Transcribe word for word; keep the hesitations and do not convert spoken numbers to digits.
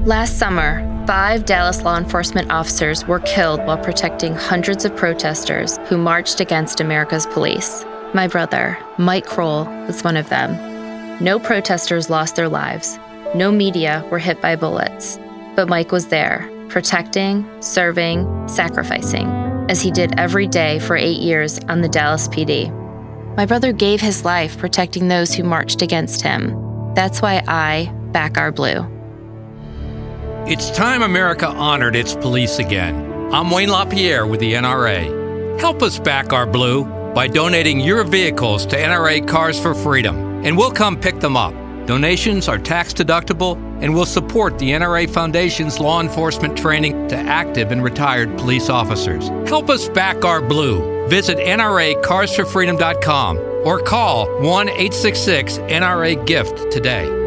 Last summer, five Dallas law enforcement officers were killed while protecting hundreds of protesters who marched against America's police. My brother, Mike Kroll, was one of them. No protesters lost their lives. No media were hit by bullets. But Mike was there, protecting, serving, sacrificing, as he did every day for eight years on the Dallas P D. My brother gave his life protecting those who marched against him. That's why I back our blue. It's time America honored its police again. I'm Wayne LaPierre with the N R A. Help us back our blue by donating your vehicles to N R A Cars for Freedom, and we'll come pick them up. Donations are tax deductible and will support the N R A Foundation's law enforcement training to active and retired police officers. Help us back our blue. Visit N R A cars for freedom dot com or call one eight six six N R A gift today.